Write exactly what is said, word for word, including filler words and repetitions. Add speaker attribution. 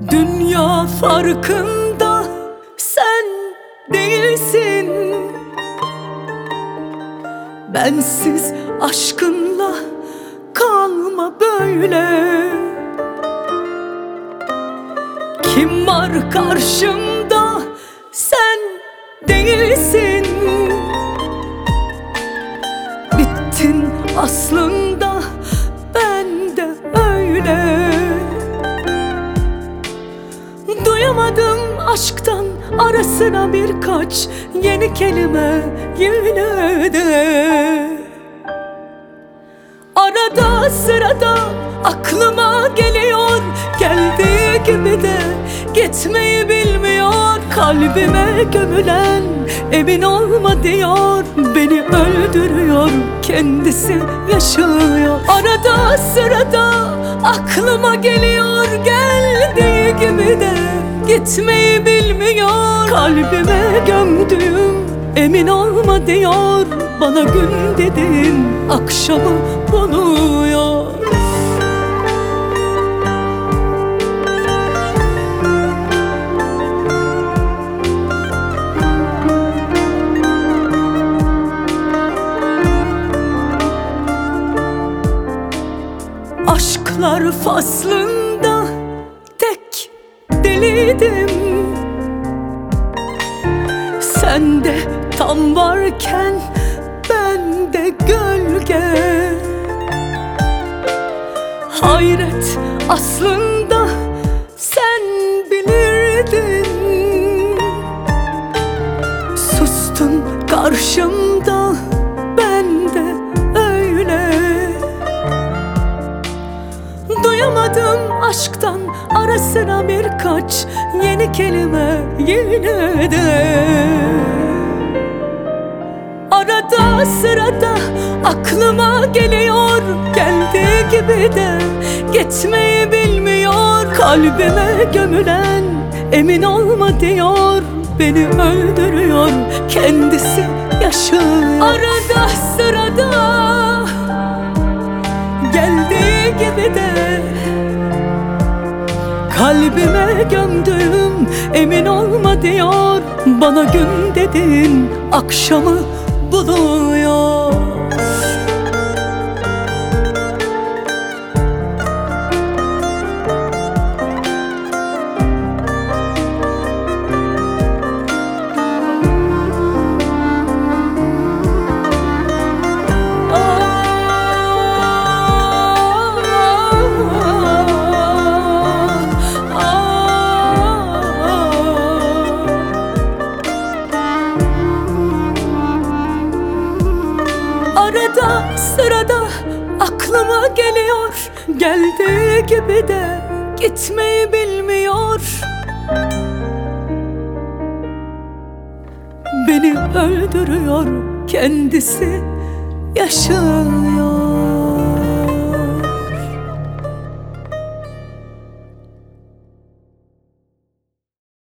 Speaker 1: Dünya farkında sen değilsin. Bensiz aşkınla kalma böyle. Kim var karşımda sen değilsin. Bittin aslında, ben de öyle. Duyamadım aşktan ara sıra birkaç yeni kelime yine de. Arada sırada aklıma geliyor, geldiği gibi de gitmeyi bilmiyor. Kalbime gömülen emin olma diyor, beni öldürüyor, kendisi yaşıyor. Arada sırada aklıma geliyor, geldiği gibi de gitmeyi bilmiyor. Kalbime gömdüğüm emin olma diyor, bana gün dedin akşamı buluyor. Aşklar faslında tek deliydim. Sen de tam varken ben de gölge. Hayret aslında sen bilirdin. Sustun karşımda, ben de öyle. Duyamadım aşktan ara sıra birkaç yeni kelime yine de. Arada sırada aklıma geliyor, geldiği gibi de gitmeyi bilmiyor. Kalbime gömülen emin olma diyor, beni öldürüyor, kendisi yaşıyor. Arada sırada geldiği gibi de kalbime gömdüm emin olma diyor, bana gün dedin akşamı buluyor. Arada sırada aklıma geliyor, geldiği gibi de gitmeyi bilmiyor. Beni öldürüyor, kendisi yaşıyor.